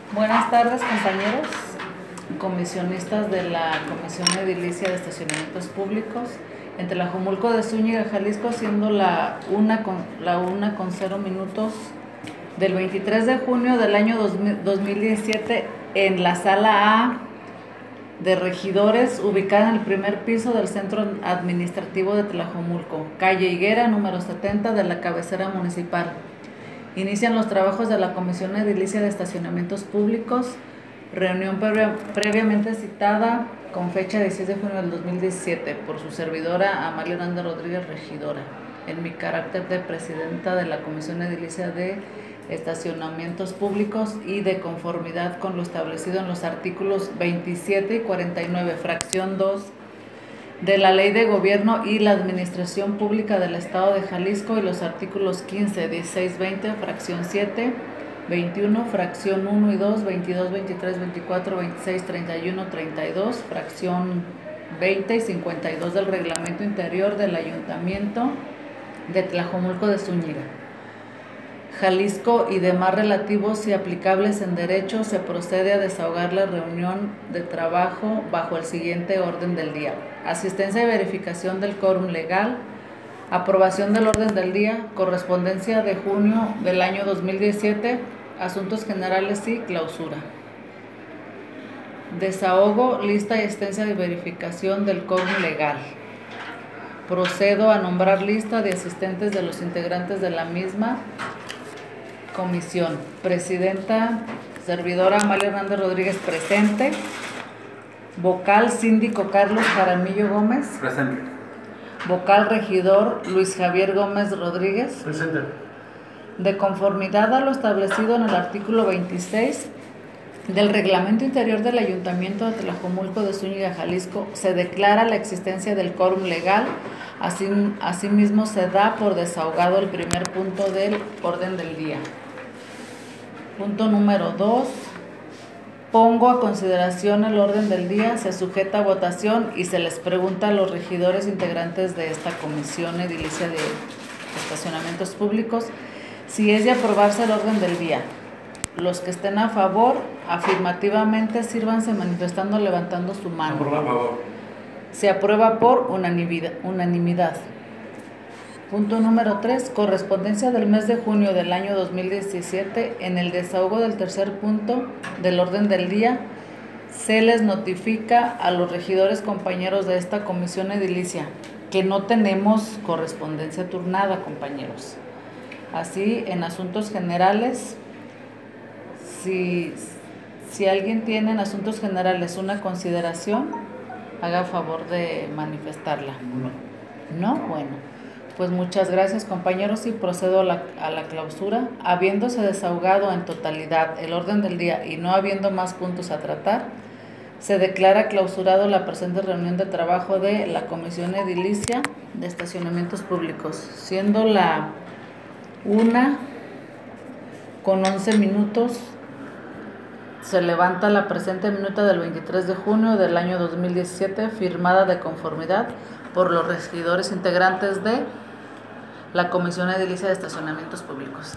Buenas tardes, compañeros, comisionistas de la Comisión Edilicia de Estacionamientos Públicos en Tlajomulco de Zúñiga, Jalisco, siendo la 1:0 del 23 de junio del año 2017 en la Sala A de Regidores, ubicada en el primer piso del Centro Administrativo de Tlajomulco, calle Higuera, número 70 de la cabecera municipal. Inician los trabajos de la Comisión Edilicia de Estacionamientos Públicos, reunión previamente citada con fecha 16 de junio del 2017 por su servidora Amalia Hernández Rodríguez, regidora, en mi carácter de presidenta de la Comisión Edilicia de Estacionamientos Públicos y de conformidad con lo establecido en los artículos 27 y 49, fracción 2, de la Ley de Gobierno y la Administración Pública del Estado de Jalisco y los artículos 15, 16, 20, fracción 7, 21, fracción 1 y 2, 22, 23, 24, 26, 31, 32, fracción 20 y 52 del Reglamento Interior del Ayuntamiento de Tlajomulco de Zúñiga, Jalisco, y demás relativos y aplicables en derecho. Se procede a desahogar la reunión de trabajo bajo el siguiente orden del día: asistencia y verificación del quórum legal, aprobación del orden del día, correspondencia de junio del año 2017, asuntos generales y clausura. Desahogo, lista y asistencia de verificación del quórum legal. Procedo a nombrar lista de asistentes de los integrantes de la misma comisión. Presidenta, servidora Amalia Hernández Rodríguez, presente. Vocal, síndico Carlos Jaramillo Gómez. Presente. Vocal, regidor Luis Javier Gómez Rodríguez. Presente. De conformidad a lo establecido en el artículo 26 del Reglamento Interior del Ayuntamiento de Tlajomulco de Zúñiga, Jalisco, se declara la existencia del quórum legal. Asimismo, se da por desahogado el primer punto del orden del día. Punto número 2. Pongo a consideración el orden del día, se sujeta a votación y se les pregunta a los regidores integrantes de esta Comisión Edilicia de Estacionamientos Públicos si es de aprobarse el orden del día. Los que estén a favor, afirmativamente, sírvanse manifestando levantando su mano. Por favor. Se aprueba por unanimidad. Punto número 3. Correspondencia del mes de junio del año 2017. En el desahogo del tercer punto del orden del día, se les notifica a los regidores compañeros de esta comisión edilicia que no tenemos correspondencia turnada, compañeros. Así, en asuntos generales, si alguien tiene en asuntos generales una consideración, haga favor de manifestarla. ¿No? Bueno. Pues muchas gracias, compañeros, y procedo a la clausura. Habiéndose desahogado en totalidad el orden del día y no habiendo más puntos a tratar, se declara clausurado la presente reunión de trabajo de la Comisión Edilicia de Estacionamientos Públicos, siendo la 1:11. Se levanta la presente minuta del 23 de junio del año 2017, firmada de conformidad por los regidores integrantes de la Comisión Edilicia de Estacionamientos Públicos.